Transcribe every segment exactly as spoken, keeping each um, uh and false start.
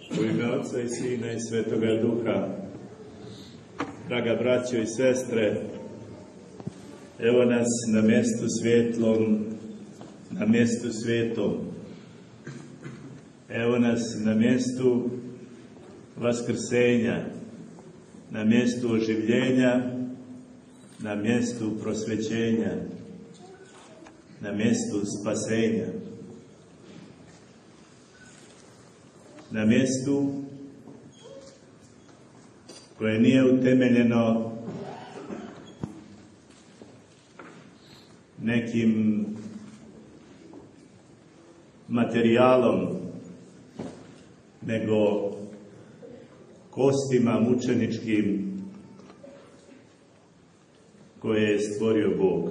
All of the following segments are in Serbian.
U ime Otca i Sina i Svetoga Duha, draga braćo i sestre, evo nas na mjestu svjetlom, na mjestu svetom. Evo nas na mjestu vaskrsenja, na mjestu oživljenja, na mjestu prosvećenja, na mjestu spasenja. Na mjestu koje nije utemeljeno nekim materijalom, nego kostima mučeničkim koje je stvorio Bog.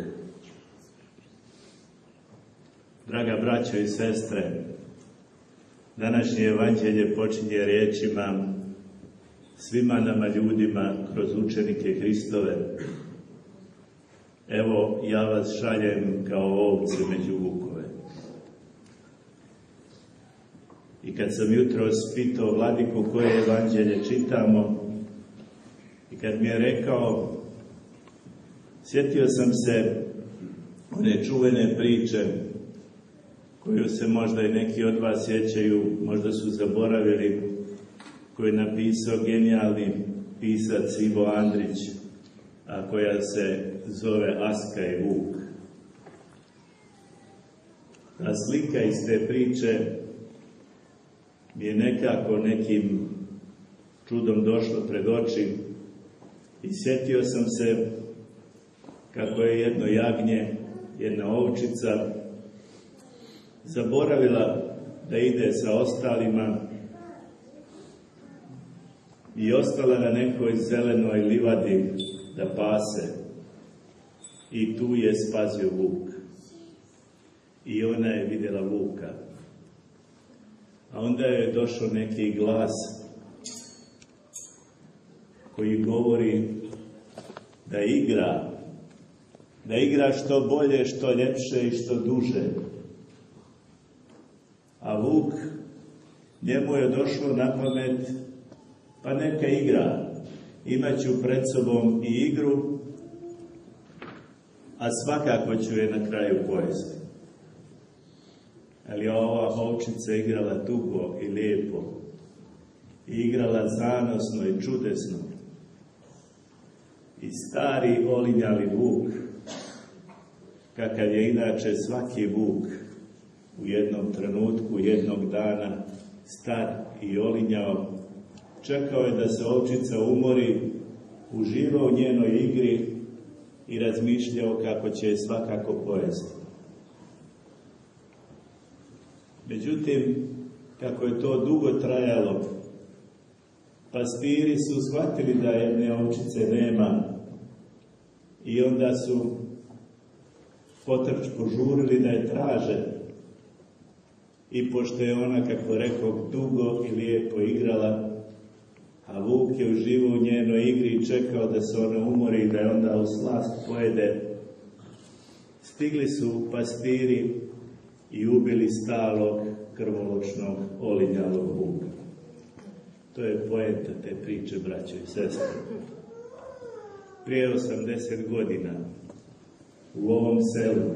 Draga braćo i sestre, današnje evanđelje počinje riječima: svima nama ljudima kroz učenike Hristove, evo ja vas šaljem kao ovce među vukove. I kad sam jutros pitao vladiku koje evanđelje čitamo, i kad mi je rekao, sjetio sam se one čuvene priče koju se možda i neki od vas sjećaju, možda su zaboravili, koju je napisao genijalni pisac Ivo Andrić, a koja se zove Aska i Vuk. Ta slika iz te priče mi je nekako nekim čudom došlo pred oči i sjetio sam se kako je jedno jagnje, jedna ovčica, zaboravila da ide sa ostalima i ostala na nekoj zelenoj livadi da pase. I tu je spazio vuk. I ona je vidjela vuka. A onda je došao neki glas koji govori da igra, da igra što bolje, što ljepše i što duže. A vuk, njemu je došlo na pamet, pa neka igra, imaću pred sobom i igru, a svakako ću je na kraju pojesti. Ali ova ovčica igrala dugo i lijepo, i igrala zanosno i čudesno. I stari olinjali vuk, kakav je inače svaki vuk, u jednom trenutku, jednog dana, star i olinjao, čekao je da se ovčica umori, uživao u njenoj igri i razmišljao kako će je svakako pojesti. Međutim, kako je to dugo trajalo, pastiri su shvatili da jedne ovčice nema i onda su potrč požurili da je traže. I pošto je ona, kako rekao, dugo i lijepo igrala, a vuk je uživao u njenoj igri i čekao da se ona umori i da je onda u slast pojede, stigli su pastiri i ubili stalog, krvoločnog, olinjalog vuka. To je poenta te priče, braćo i sestre. Prije osamdeset godina u ovom selu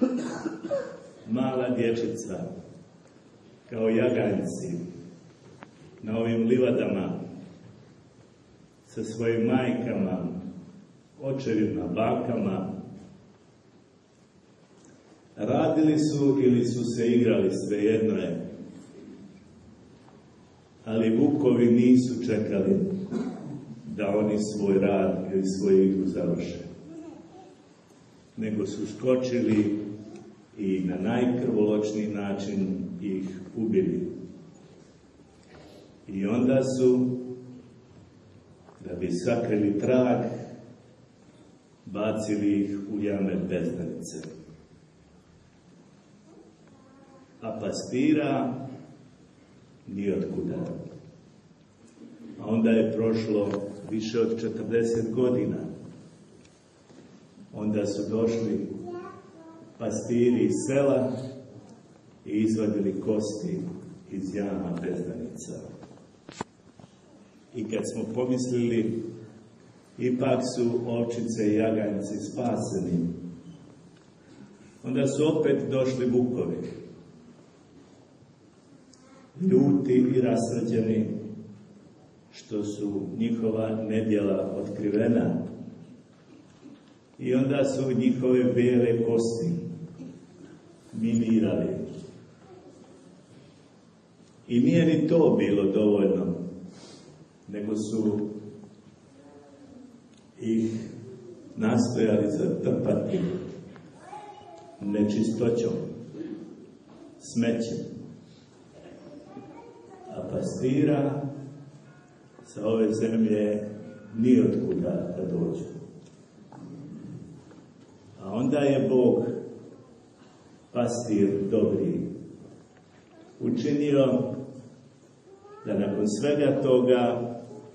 mala dječica, kao jaganjci, na ovim livadama, sa svojim majkama, očevima, bakama, radili su ili su se igrali, svejedno je. Ali vukovi nisu čekali da oni svoj rad ili svoju igru završe, nego su skočili i na najkrvoločniji način ih ubili. I onda su, da bi sakrili trag, bacili ih u jame bezdanice. A pastira nijotkuda. A onda je prošlo više od četrdeset godina. Onda su došli pastiri iz sela i izvadili kosti iz jama bezdanica. I kad smo pomislili, ipak su ovčice i jaganjci spaseni, onda su opet došli vukovi, ljuti i rasrđeni, što su njihova nedjela otkrivena, i onda su njihove bijele kosti minirali. I nije ni to bilo dovoljno, nego su ih nastojali zatrpati nečistoćom, smećem. A pastira sa ove zemlje nijotkuda da dođu. A onda je Bog, pastir dobri, učinio da nakon svega toga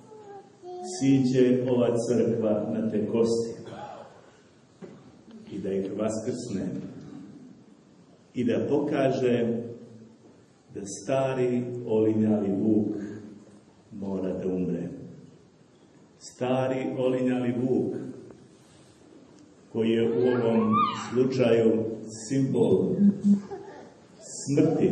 siđe ova crkva na te kosti i da ih vaskrsne i da pokaže da stari olinjali vuk mora da umre. Stari olinjali vuk, koji je u ovom slučaju simbol smrti,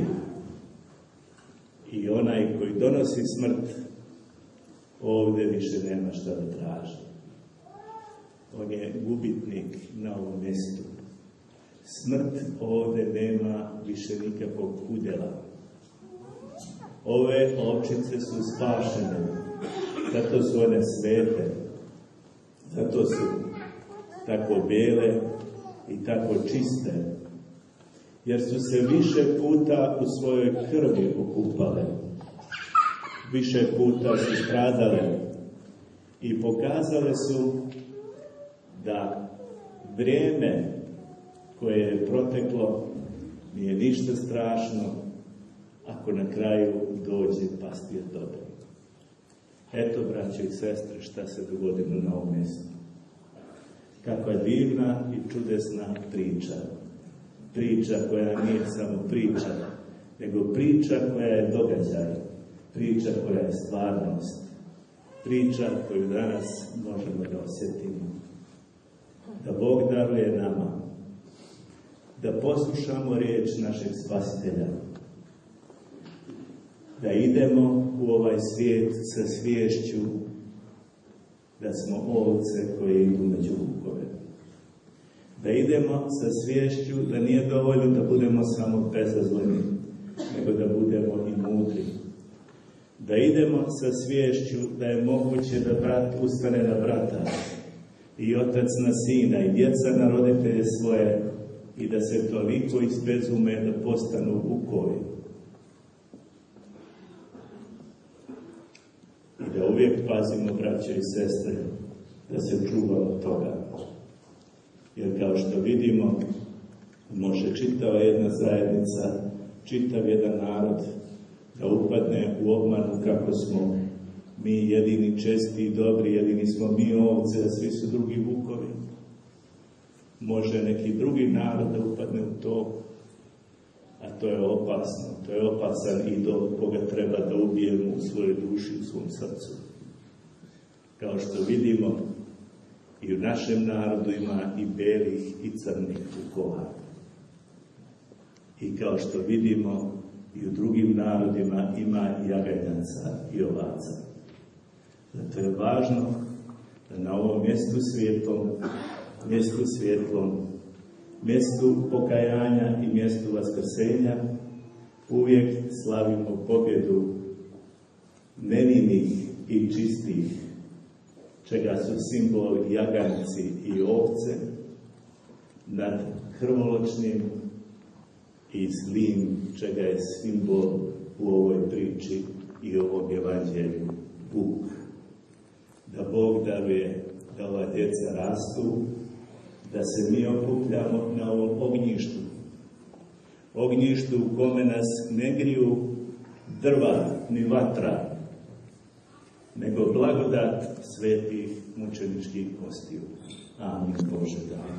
i onaj koji donosi smrt ovdje više nema šta da traži. On je gubitnik na ovom mjestu. Smrt ovdje nema više nikakvog udjela. Ove ovčice su spašene, zato su one svete, zato su tako bijele i tako čiste, jer su se više puta u svojoj krvi okupale, više puta su stradale i pokazale su da vrijeme koje je proteklo nije ništa strašno ako na kraju dođe pastir dobri. Eto, braće i sestre, šta se dogodilo na ovom mjestu. Kakva divna i čudesna priča. Priča koja nije samo priča, nego priča koja je događaj. Priča koja je stvarnost. Priča koju danas možemo da osjetimo. Da Bog daruje nama. Da poslušamo riječ našeg Spasitelja. Da idemo u ovaj svijet sa sviješću da smo ovce koje idu među vukove. Da idemo sa sviješću da nije dovoljno da budemo samo bezazleni, nego da budemo i mudri. Da idemo sa sviješću da je moguće da brat ustane na brata i otac na sina i djeca na roditelje svoje i da se toliko izbezume da postanu vukovi. I da uvijek pazimo, braće i sestre, da se čuvamo toga. Jer kao što vidimo, može čitava jedna zajednica, čitav jedan narod da upadne u obmanu kako smo mi jedini česti i dobri, jedini smo mi ovce, a svi su drugi vukovi. Može neki drugi narod da upadne u to, a to je opasno. To je opasan idol koga treba da ubijemo u svojoj duši, u svom srcu. Kao što vidimo, i u našem narodu ima i belih i crnih vukova. I kao što vidimo, i u drugim narodima ima i jaganjaca i ovaca. Zato je važno da na ovom mjestu svijetlom, mjestu svjetlom, mjestu pokajanja i mjestu vaskrsenja uvijek slavimo pobjedu nevinih i čistih, čega su simbol jaganjci i ovce, nad krvoločnim i zlim, čega je simbol u ovoj priči i ovog evanđelju vuk. Da Bog daruje da ova djeca rastu, da se mi okupljamo na ovom ognjištu. Ognjištu u kome nas ne griju drva ni vatra, nego blagodat svetih mučeničkih kostiju. Amin Bože da.